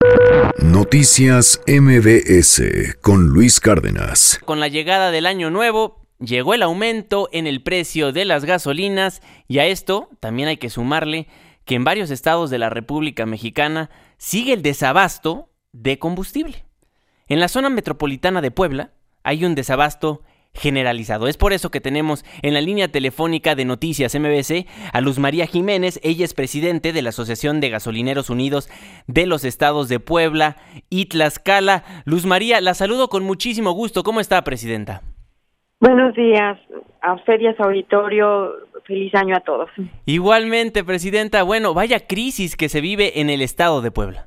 Noticias MBS con Luis Cárdenas. Con la llegada del año nuevo, llegó el aumento en el precio de las gasolinas y a esto también hay que sumarle que en varios estados de la República Mexicana sigue el desabasto de combustible. En la zona metropolitana de Puebla hay un desabasto generalizado. Es por eso que tenemos en la línea telefónica de Noticias MBC a Luz María Jiménez. Ella es presidente de la Asociación de Gasolineros Unidos de los estados de Puebla y Tlaxcala. Luz María, la saludo con muchísimo gusto. ¿Cómo está, presidenta? Buenos días a usted y a su auditorio. Feliz año a todos. Igualmente, presidenta. Bueno, vaya crisis que se vive en el estado de Puebla.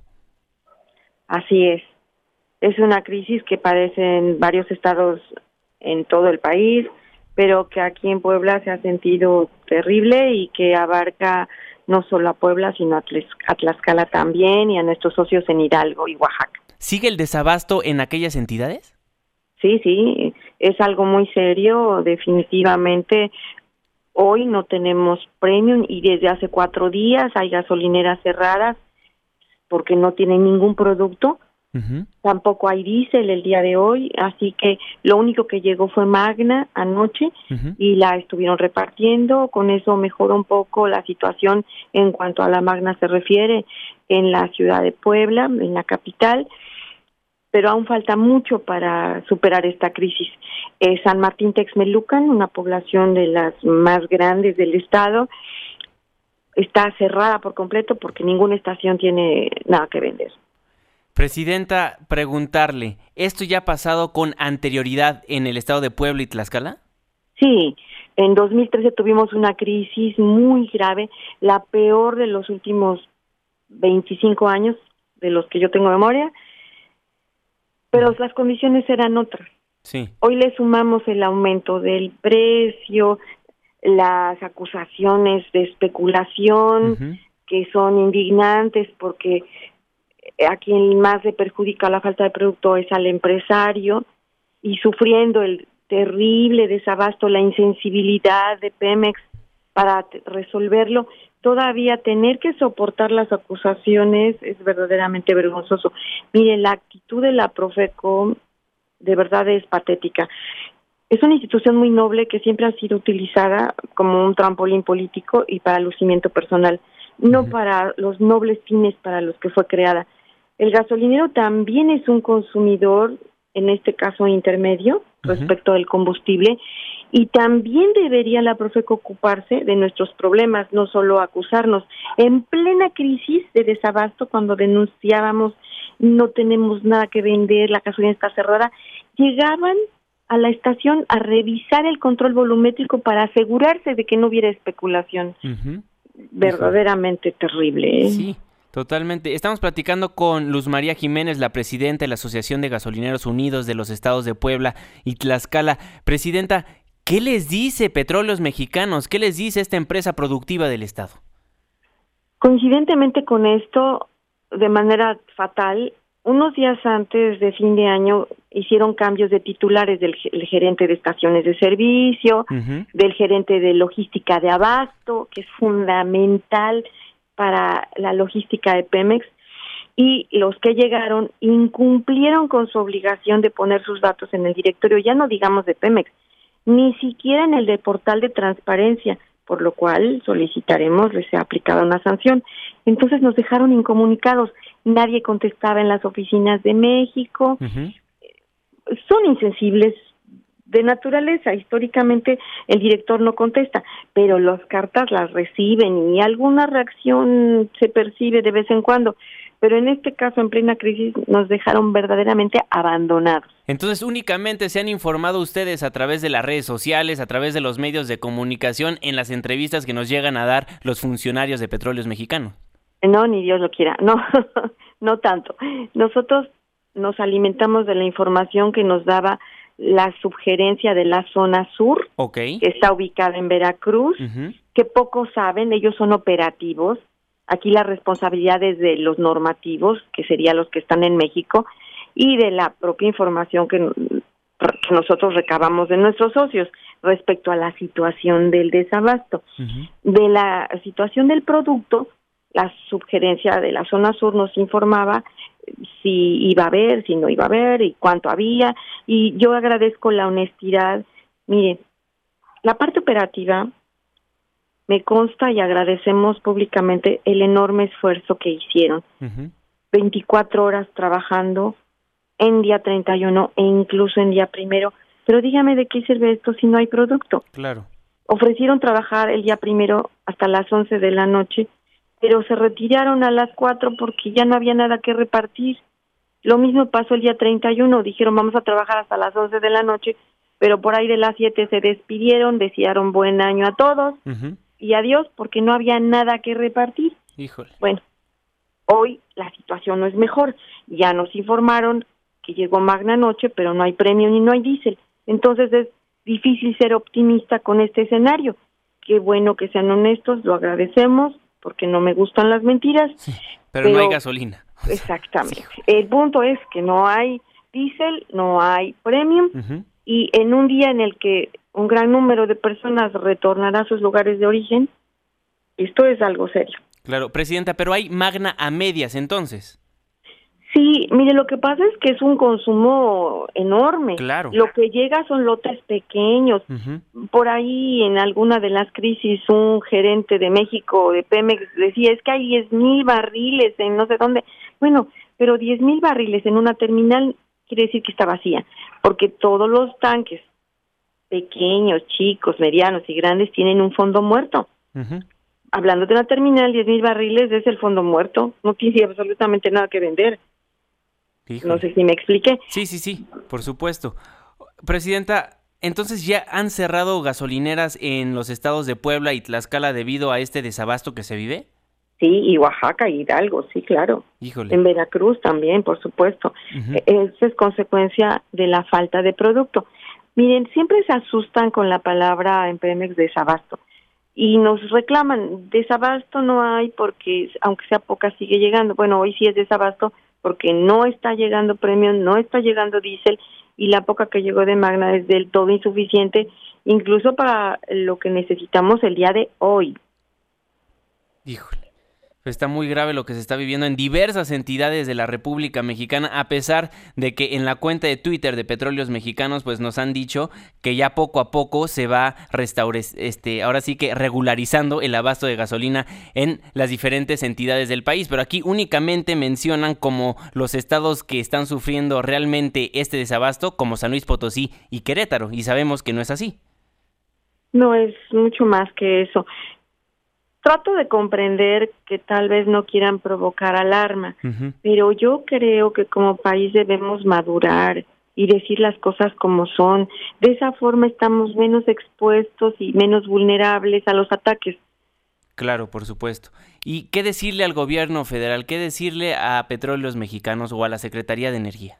Así es. Es una crisis que padecen varios estados en todo el país, pero que aquí en Puebla se ha sentido terrible y que abarca no solo a Puebla, sino a Tlaxcala también y a nuestros socios en Hidalgo y Oaxaca. ¿Sigue el desabasto en aquellas entidades? Sí, es algo muy serio, definitivamente. Hoy no tenemos premium y desde hace 4 días hay gasolineras cerradas porque no tienen ningún producto. Tampoco hay diésel el día de hoy, así que lo único que llegó fue Magna anoche y la estuvieron repartiendo. Con eso mejoró un poco la situación en cuanto a la Magna se refiere en la ciudad de Puebla, en la capital, pero aún falta mucho para superar esta crisis. San Martín Texmelucan, una población de las más grandes del estado, está cerrada por completo porque ninguna estación tiene nada que vender. Presidenta, preguntarle, ¿esto ya ha pasado con anterioridad en el estado de Puebla y Tlaxcala? Sí, en 2013 tuvimos una crisis muy grave, la peor de los últimos 25 años, de los que yo tengo memoria, pero las condiciones eran otras. Sí. Hoy le sumamos el aumento del precio, las acusaciones de especulación, que son indignantes porque a quien más le perjudica la falta de producto es al empresario, y sufriendo el terrible desabasto, la insensibilidad de Pemex para resolverlo, todavía tener que soportar las acusaciones es verdaderamente vergonzoso. Mire, la actitud de la Profeco de verdad es patética. Es una institución muy noble que siempre ha sido utilizada como un trampolín político y para lucimiento personal, no para los nobles fines para los que fue creada. El gasolinero también es un consumidor, en este caso intermedio, respecto del combustible, y también debería la Profeco ocuparse de nuestros problemas, no solo acusarnos. En plena crisis de desabasto, cuando denunciábamos no tenemos nada que vender, la gasolina está cerrada, llegaban a la estación a revisar el control volumétrico para asegurarse de que no hubiera especulación. Verdaderamente terrible, ¿eh? Sí. Totalmente. Estamos platicando con Luz María Jiménez, la presidenta de la Asociación de Gasolineros Unidos de los estados de Puebla y Tlaxcala. Presidenta, ¿qué les dice Petróleos Mexicanos? ¿Qué les dice esta empresa productiva del estado? Coincidentemente con esto, de manera fatal, unos días antes de fin de año hicieron cambios de titulares del gerente de estaciones de servicio, del gerente de logística de abasto, que es fundamental para la logística de Pemex, y los que llegaron incumplieron con su obligación de poner sus datos en el directorio, ya no digamos de Pemex, ni siquiera en el de portal de transparencia, por lo cual solicitaremos les sea aplicada una sanción. Entonces nos dejaron incomunicados, nadie contestaba en las oficinas de México. Son insensibles de naturaleza, históricamente el director no contesta, pero las cartas las reciben y alguna reacción se percibe de vez en cuando, pero en este caso, en plena crisis, nos dejaron verdaderamente abandonados. Entonces, únicamente se han informado ustedes a través de las redes sociales, a través de los medios de comunicación, en las entrevistas que nos llegan a dar los funcionarios de Petróleos Mexicanos. No, ni Dios lo quiera, no, no tanto. Nosotros nos alimentamos de la información que nos daba la subgerencia de la zona sur, que está ubicada en Veracruz, que pocos saben, ellos son operativos. Aquí la responsabilidad es de los normativos, que serían los que están en México, y de la propia información que nosotros recabamos de nuestros socios respecto a la situación del desabasto. De la situación del producto, la subgerencia de la zona sur nos informaba si iba a haber, si no iba a haber y cuánto había. Y yo agradezco la honestidad. Mire, la parte operativa me consta y agradecemos públicamente el enorme esfuerzo que hicieron. 24 horas trabajando en día 31 e incluso en día 1. Pero dígame de qué sirve esto si no hay producto. Claro. Ofrecieron trabajar el día 1 hasta las 11 de la noche, pero se retiraron a las 4 porque ya no había nada que repartir. Lo mismo pasó el día 31, dijeron vamos a trabajar hasta las 11 de la noche, pero por ahí de las 7 se despidieron, desearon buen año a todos y adiós porque no había nada que repartir. Híjole. Bueno, hoy la situación no es mejor. Ya nos informaron que llegó Magna Noche, pero no hay premio ni no hay diésel. Entonces es difícil ser optimista con este escenario. Qué bueno que sean honestos, lo agradecemos, porque no me gustan las mentiras. Sí, pero no hay gasolina. Exactamente. Sí. El punto es que no hay diésel, no hay premium, y en un día en el que un gran número de personas retornará a sus lugares de origen, esto es algo serio. Claro, Presidenta, pero hay Magna a medias entonces. Sí, mire, lo que pasa es que es un consumo enorme. Claro. Lo que llega son lotes pequeños. Por ahí en alguna de las crisis un gerente de México, de Pemex, decía, es que hay 10,000 barriles en no sé dónde. Bueno, pero 10,000 barriles en una terminal quiere decir que está vacía, porque todos los tanques, pequeños, chicos, medianos y grandes, tienen un fondo muerto. Hablando de una terminal, 10,000 barriles es el fondo muerto. No tiene absolutamente nada que vender. Híjole. No sé si me expliqué. Sí, por supuesto. Presidenta, entonces ya han cerrado gasolineras en los estados de Puebla y Tlaxcala debido a este desabasto que se vive. Sí, y Oaxaca y Hidalgo, sí, claro. Híjole. En Veracruz también, por supuesto. Eso es consecuencia de la falta de producto. Miren, siempre se asustan con la palabra en Pemex desabasto y nos reclaman, desabasto no hay porque aunque sea poca sigue llegando. Bueno, hoy sí es desabasto porque no está llegando premium, no está llegando diésel y la poca que llegó de Magna es del todo insuficiente, incluso para lo que necesitamos el día de hoy. Híjole. Está muy grave lo que se está viviendo en diversas entidades de la República Mexicana, a pesar de que en la cuenta de Twitter de Petróleos Mexicanos pues nos han dicho que ya poco a poco se va ahora sí que regularizando el abasto de gasolina en las diferentes entidades del país, pero aquí únicamente mencionan como los estados que están sufriendo realmente este desabasto como San Luis Potosí y Querétaro, y sabemos que no es así. No, es mucho más que eso. Trato de comprender que tal vez no quieran provocar alarma, pero yo creo que como país debemos madurar y decir las cosas como son. De esa forma estamos menos expuestos y menos vulnerables a los ataques. Claro, por supuesto. ¿Y qué decirle al gobierno federal? ¿Qué decirle a Petróleos Mexicanos o a la Secretaría de Energía?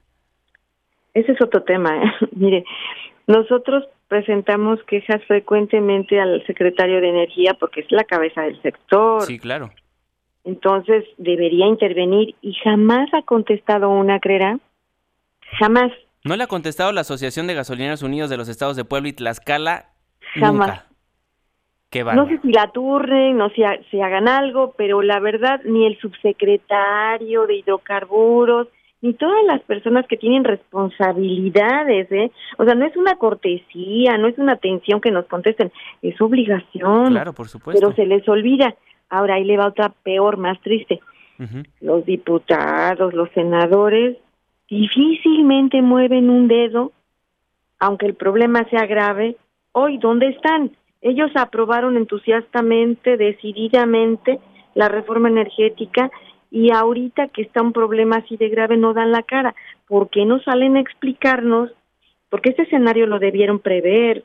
Ese es otro tema, ¿eh? Mire, nosotros presentamos quejas frecuentemente al secretario de Energía porque es la cabeza del sector. Sí, claro. Entonces debería intervenir y jamás ha contestado una, ¿creerá? Jamás. ¿No le ha contestado la Asociación de Gasolineros Unidos de los Estados de Puebla y Tlaxcala? Jamás. Nunca. Qué bárbaro. No sé si la turnen, no sé si hagan algo, pero la verdad ni el subsecretario de hidrocarburos ni todas las personas que tienen responsabilidades, o sea, no es una cortesía, no es una atención que nos contesten, es obligación. Claro, por supuesto. Pero se les olvida. Ahora ahí le va otra peor, más triste. Los diputados, los senadores, difícilmente mueven un dedo, aunque el problema sea grave. Hoy, ¿dónde están? Ellos aprobaron entusiastamente, decididamente, la reforma energética, y ahorita que está un problema así de grave no dan la cara. ¿Por qué no salen a explicarnos? Porque este escenario lo debieron prever.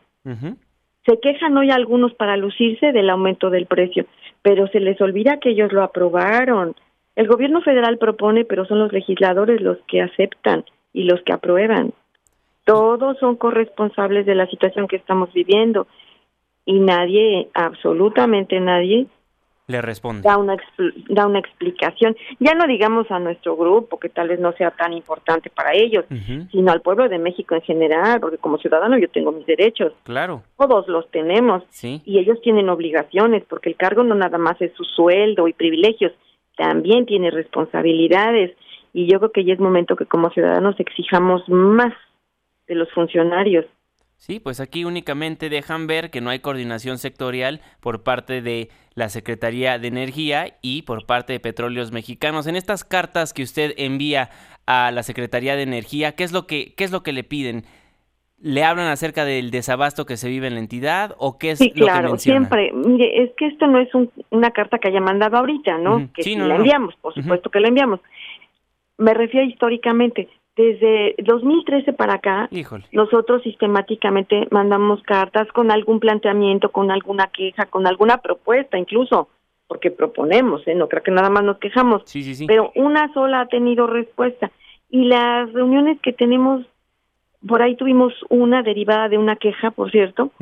Se quejan hoy algunos para lucirse del aumento del precio, pero se les olvida que ellos lo aprobaron. El gobierno federal propone, pero son los legisladores los que aceptan y los que aprueban. Todos son corresponsables de la situación que estamos viviendo y nadie, absolutamente nadie, le responde. Da una explicación, ya no digamos a nuestro grupo, que tal vez no sea tan importante para ellos, sino al pueblo de México en general, porque como ciudadano yo tengo mis derechos. Claro. Todos los tenemos, sí. Y ellos tienen obligaciones, porque el cargo no nada más es su sueldo y privilegios, también tiene responsabilidades, y yo creo que ya es momento que como ciudadanos exijamos más de los funcionarios. Sí, pues aquí únicamente dejan ver que no hay coordinación sectorial por parte de la Secretaría de Energía y por parte de Petróleos Mexicanos. En estas cartas que usted envía a la Secretaría de Energía, ¿qué es lo que le piden? ¿Le hablan acerca del desabasto que se vive en la entidad o qué es lo que menciona? Sí, claro, siempre. Mire, es que esto no es una carta que haya mandado ahorita, ¿no? Que sí, la enviamos, por supuesto que la enviamos. Me refiero históricamente. Desde 2013 para acá, nosotros sistemáticamente mandamos cartas con algún planteamiento, con alguna queja, con alguna propuesta incluso, porque proponemos, no creo que nada más nos quejamos, sí. Pero una sola ha tenido respuesta. Y las reuniones que tenemos, por ahí tuvimos una derivada de una queja, por cierto,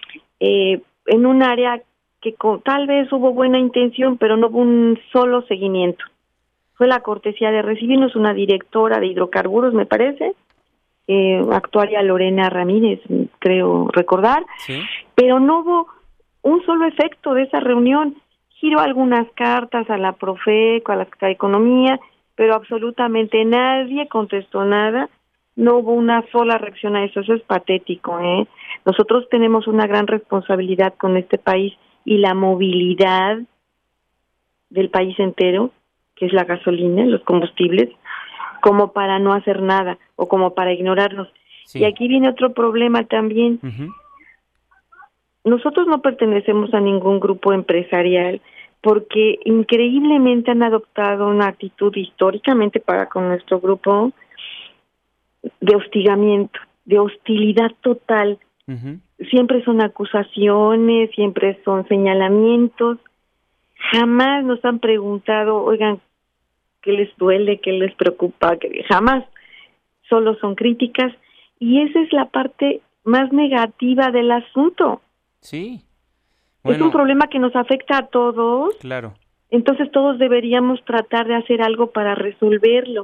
en un área que tal vez hubo buena intención, pero no hubo un solo seguimiento. Fue la cortesía de recibirnos una directora de hidrocarburos, me parece, actuaria Lorena Ramírez, creo recordar, ¿sí? Pero no hubo un solo efecto de esa reunión. Giró algunas cartas a la Profeco, a la Secretaría de Economía, pero absolutamente nadie contestó nada, no hubo una sola reacción a eso. Eso es patético, Nosotros tenemos una gran responsabilidad con este país y la movilidad del país entero, que es la gasolina, los combustibles, como para no hacer nada o como para ignorarnos. Sí. Y aquí viene otro problema también. Nosotros no pertenecemos a ningún grupo empresarial porque increíblemente han adoptado una actitud históricamente para con nuestro grupo de hostigamiento, de hostilidad total. Siempre son acusaciones, siempre son señalamientos. Jamás nos han preguntado, oigan, ¿qué les duele? ¿Qué les preocupa? Jamás. Solo son críticas. Y esa es la parte más negativa del asunto. Sí. Bueno, es un problema que nos afecta a todos. Claro. Entonces todos deberíamos tratar de hacer algo para resolverlo.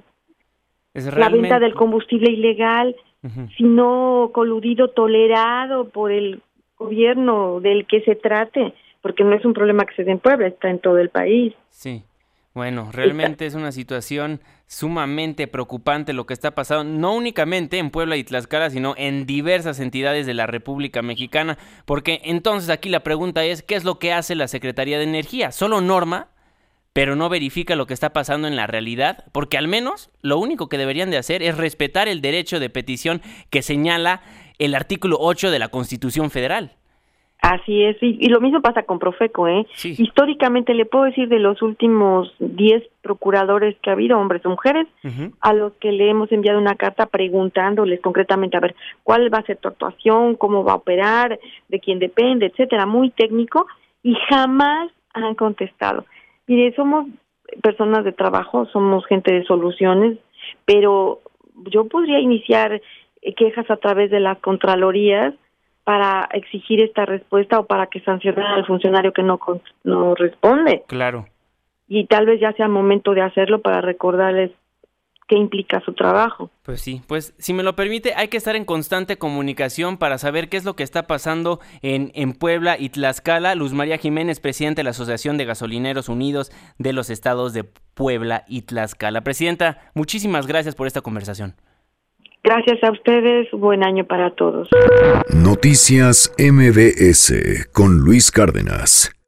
La venta del combustible ilegal, si no coludido, tolerado por el gobierno del que se trate, porque no es un problema que se dé en Puebla, está en todo el país. Sí. Bueno, realmente es una situación sumamente preocupante lo que está pasando, no únicamente en Puebla y Tlaxcala, sino en diversas entidades de la República Mexicana, porque entonces aquí la pregunta es, ¿qué es lo que hace la Secretaría de Energía? ¿Solo norma, pero no verifica lo que está pasando en la realidad? Porque al menos lo único que deberían de hacer es respetar el derecho de petición que señala el artículo 8 de la Constitución Federal. Así es, y lo mismo pasa con Profeco, Sí. Históricamente le puedo decir de los últimos 10 procuradores que ha habido, hombres o mujeres, a los que le hemos enviado una carta preguntándoles concretamente, a ver, ¿cuál va a ser tu actuación? ¿Cómo va a operar? ¿De quién depende? Etcétera, muy técnico, y jamás han contestado. Mire, somos personas de trabajo, somos gente de soluciones, pero yo podría iniciar quejas a través de las contralorías para exigir esta respuesta o para que sancionen al funcionario que no responde. Claro. Y tal vez ya sea momento de hacerlo para recordarles qué implica su trabajo. Pues sí, pues si me lo permite, hay que estar en constante comunicación para saber qué es lo que está pasando en Puebla y Tlaxcala. Luz María Jiménez, presidenta de la Asociación de Gasolineros Unidos de los estados de Puebla y Tlaxcala. Presidenta, muchísimas gracias por esta conversación. Gracias a ustedes, buen año para todos. Noticias MBS con Luis Cárdenas.